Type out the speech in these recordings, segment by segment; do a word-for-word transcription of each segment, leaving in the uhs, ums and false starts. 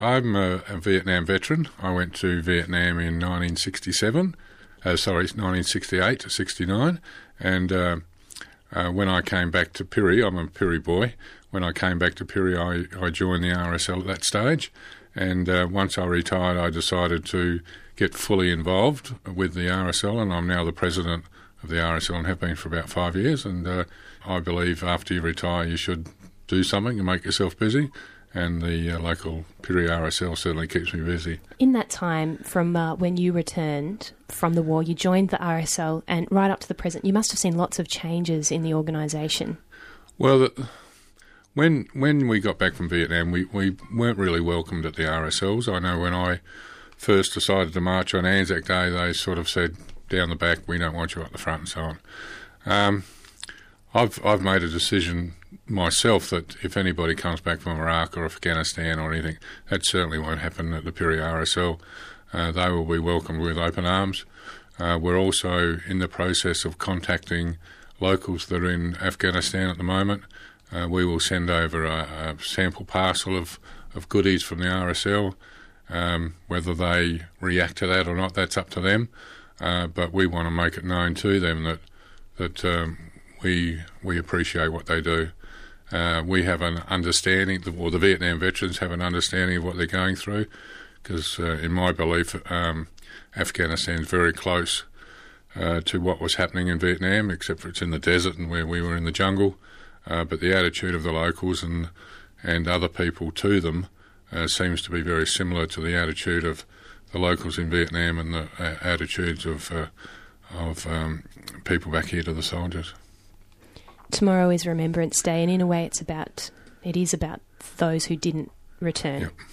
I'm a, a Vietnam veteran. I went to Vietnam in nineteen sixty-seven, uh, sorry, nineteen sixty-eight to sixty-nine, and uh, uh, when I came back to Pirrie, I'm a Pirrie boy, when I came back to Pirrie I, I joined the R S L at that stage, and uh, once I retired I decided to get fully involved with the R S L, and I'm now the president of the R S L and have been for about five years, and uh, I believe after you retire you should do something and make yourself busy. And the uh, local Pirrie R S L certainly keeps me busy. In that time, from uh, when you returned from the war, you joined the R S L, and right up to the present, you must have seen lots of changes in the organisation. Well, the, when when we got back from Vietnam, we, we weren't really welcomed at the R S Ls. I know when I first decided to march on Anzac Day, they sort of said, down the back, we don't want you at the front and so on. Um, I've I've made a decision myself that if anybody comes back from Iraq or Afghanistan or anything, that certainly won't happen at the Pirrie R S L. Uh, they will be welcomed with open arms. Uh, we're also in the process of contacting locals that are in Afghanistan at the moment. Uh, we will send over a, a sample parcel of, of goodies from the R S L. Um, whether they react to that or not, that's up to them. Uh, but we want to make it known to them that that um, we we appreciate what they do. Uh, we have an understanding, or the Vietnam veterans have an understanding of what they're going through, because uh, in my belief, um, Afghanistan is very close uh, to what was happening in Vietnam, except for it's in the desert and where we were in the jungle. Uh, but the attitude of the locals and and other people to them uh, seems to be very similar to the attitude of the locals in Vietnam and the uh, attitudes of uh, of um, people back here to the soldiers. Tomorrow is Remembrance Day, and in a way it's about, it is about those who didn't return. Yep.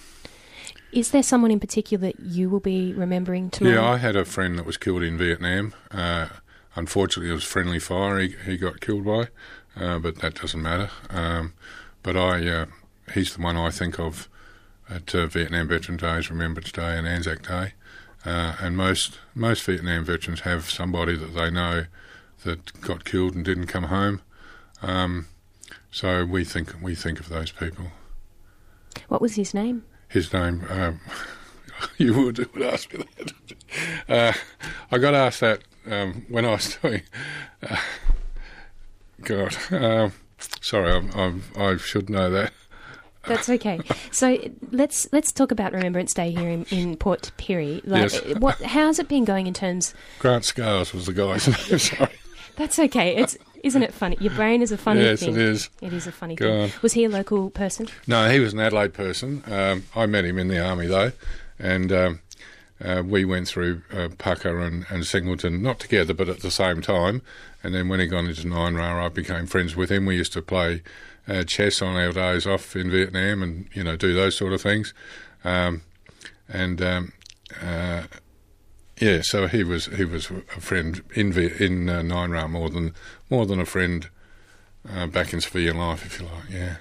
Is there someone in particular that you will be remembering tomorrow? Yeah, I had a friend that was killed in Vietnam. Uh, unfortunately, it was friendly fire he, he got killed by, uh, but that doesn't matter. Um, but I, uh, he's the one I think of at uh, Vietnam Veteran Days, Remembrance Day and Anzac Day. Uh, and most most Vietnam veterans have somebody that they know that got killed and didn't come home. Um, so we think we think of those people. What was his name? His name, um, you would, would ask me that. Uh, I got asked that um, when I was doing. Uh, God, um, sorry, I'm, I'm, I should know that. That's okay. So let's let's talk about Remembrance Day here in, in Port Pirrie. Like, yes. What? How's it been going in terms? Grant Scales was the guy's name. Sorry. That's okay. It's isn't it funny? Your brain is a funny yes, thing. Yes, it is. It is a funny Go thing. on. Was he a local person? No, he was an Adelaide person. Um, I met him in the army though, and um, uh, we went through uh, Pucker and, and Singleton, not together but at the same time. And then when he got into Nine Ra, I became friends with him. We used to play uh, chess on our days off in Vietnam, and you know do those sort of things. Um, and um, uh, yeah, so he was he was a friend in in uh, Nine Ra more than more than a friend uh, back in civilian life, if you like. Yeah.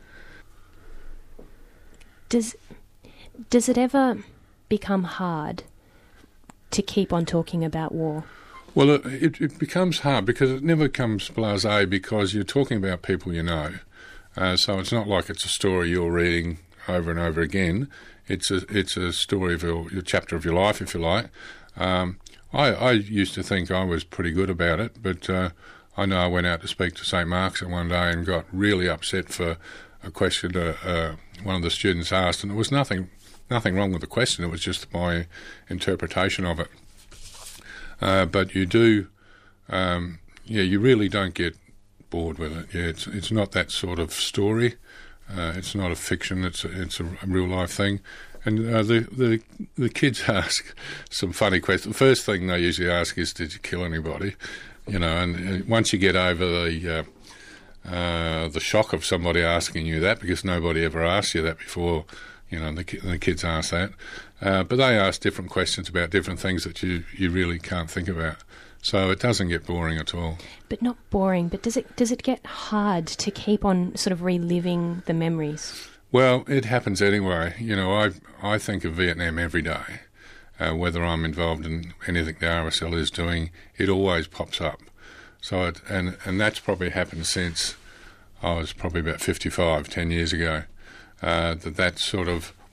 Does does it ever become hard to keep on talking about war? Well, it, it becomes hard because it never comes blasé because you're talking about people you know. Uh, so it's not like it's a story you're reading over and over again. It's a it's a story of your, your chapter of your life, if you like. Um, I, I used to think I was pretty good about it, but uh, I know I went out to speak to Saint Mark's one day and got really upset for a question uh, uh, one of the students asked, and there was nothing nothing wrong with the question. It was just my interpretation of it. Uh, but you do, um, yeah, you really don't get bored with it. Yeah, it's it's not that sort of story. Uh, it's not a fiction. It's a, it's a real life thing. And uh, the, the the kids ask some funny questions. The first thing they usually ask is, "Did you kill anybody?" You know, and once you get over the uh, uh, the shock of somebody asking you that, because nobody ever asked you that before. You know, the, the kids ask that. Uh, but they ask different questions about different things that you, you really can't think about. So it doesn't get boring at all. But not boring, but does it does it get hard to keep on sort of reliving the memories? Well, it happens anyway. You know, I I think of Vietnam every day. Uh, whether I'm involved in anything the R S L is doing, it always pops up. So it, and, and that's probably happened since I was probably about fifty-five, ten years ago. Uh, that that's sort of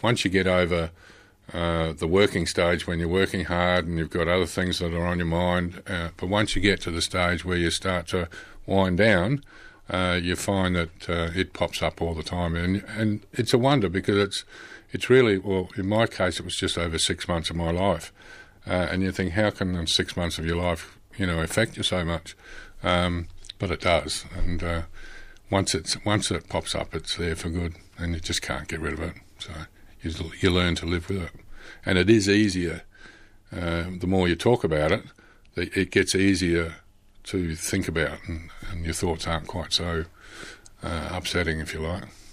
once you get over uh, the working stage when you're working hard and you've got other things that are on your mind, uh, but once you get to the stage where you start to wind down, uh, you find that uh, it pops up all the time, and and it's a wonder because it's it's really, well, in my case, it was just over six months of my life, uh, and you think, how can six months of your life, you know, affect you so much? Um, but it does, and uh, once it's once it pops up, it's there for good, and you just can't get rid of it. So you, you learn to live with it, and it is easier. Uh, the more you talk about it, the, it gets easier to think about, and, and your thoughts aren't quite so uh, upsetting, if you like.